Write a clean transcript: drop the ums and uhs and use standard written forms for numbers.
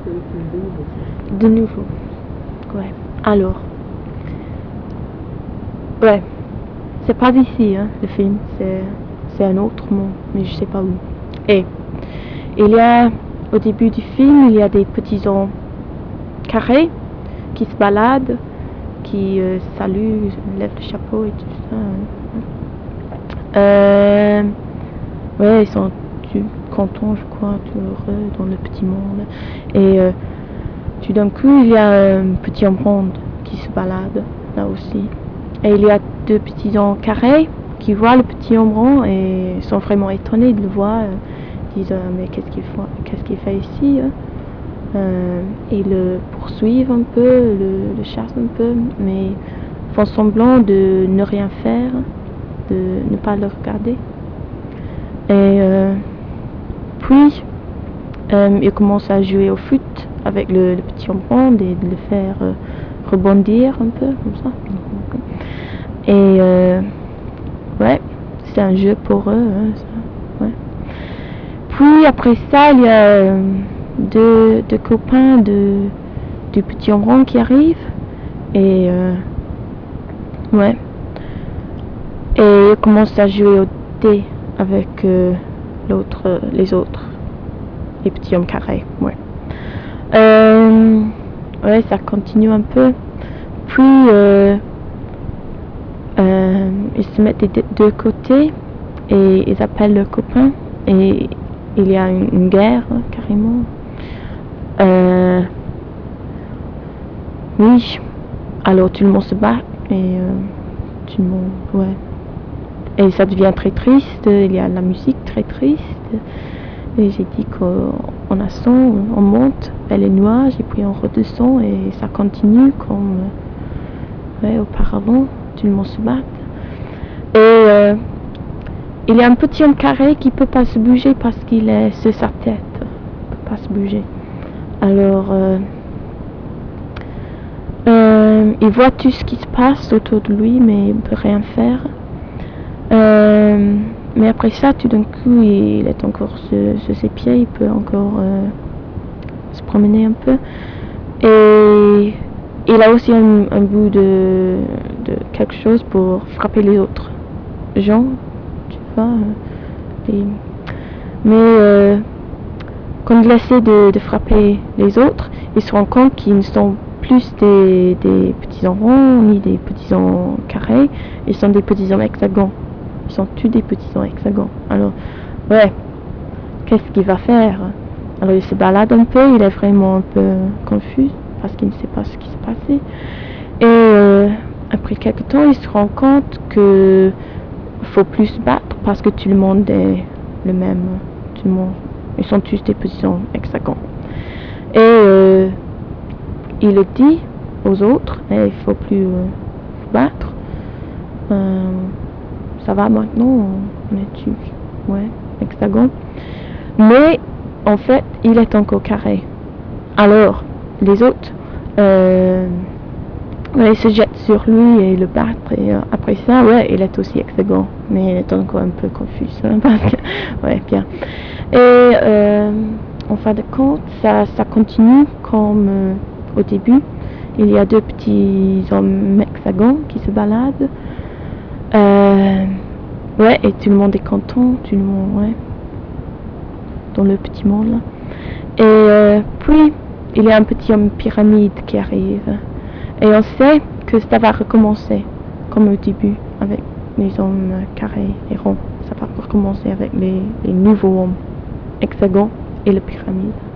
De nouveau. Ouais. Alors. Ouais. C'est pas ici, hein, le film. C'est un autre monde, mais je sais pas où. Et il y a, au début du film, il y a des petits hommes carrés qui se baladent, qui saluent, lèvent le chapeau et tout ça. Ouais, ils sont contents, je crois, tout heureux dans le petit monde. Et tout d'un coup, il y a un petit homme rond qui se balade là aussi. Et il y a deux petits hommes carrés qui voient le petit homme rond et sont vraiment étonnés de le voir. Ils disent mais qu'est-ce qu'il fait ici, hein? Ils le poursuivent un peu, le chassent un peu, mais font semblant de ne rien faire, de ne pas le regarder. Et puis, il commence à jouer au foot avec le petit homme rond et de le faire rebondir un peu, comme ça. Et ouais, c'est un jeu pour eux. Hein, ça, ouais. Puis après ça, il y a deux copains du petit homme rond qui arrivent. Et ouais. Et ils commencent à jouer au dé avec les autres. Les petits hommes carrés, ouais. Ouais, ça continue un peu. Puis, ils se mettent des deux côtés et ils appellent leurs copains. Et il y a une guerre, carrément. Oui, alors tout le monde se bat et tout le monde, ouais. Et ça devient très triste, il y a la musique très triste. Et j'ai dit qu'on ascend, on monte vers les nuages et puis on redescend et ça continue comme ouais, auparavant, tout le monde se bat. Et il y a un petit homme carré qui ne peut pas se bouger parce qu'il est sur sa tête. Il ne peut pas se bouger. Alors, il voit tout ce qui se passe autour de lui, mais il ne peut rien faire. Mais après ça, tout d'un coup, il est encore sur ses pieds, il peut encore se promener un peu. Et il a aussi un bout de quelque chose pour frapper les autres gens, tu vois. Mais quand il essaie de frapper les autres, il se rend compte qu'ils ne sont plus des petits ronds ni des petits carrés, ils sont des petits hexagons. Ils sont tous des petits hexagons. Alors, ouais, qu'est-ce qu'il va faire? Alors, il se balade un peu, il est vraiment un peu confus parce qu'il ne sait pas ce qui s'est passé. Et après quelques temps, il se rend compte qu'il faut plus se battre parce que tout le monde est le même. Tout le monde, ils sont tous des petits hexagons. Et il le dit aux autres, il faut plus se battre. Ça va maintenant, on est tous, ouais, hexagone. Mais en fait, il est encore carré. Alors, les autres ouais, se jettent sur lui et le battent. Et après ça, ouais, il est aussi hexagone. Mais il est encore un peu confus. Hein, parce que, ouais, bien. Et en fin de compte, ça continue comme au début. Il y a deux petits hommes hexagones qui se baladent. Ouais, et tout le monde est content, tout le monde, ouais, dans le petit monde là. Et puis, il y a un petit homme pyramide qui arrive. Et on sait que ça va recommencer, comme au début, avec les hommes carrés et ronds. Ça va recommencer avec les nouveaux hommes hexagons et la pyramide.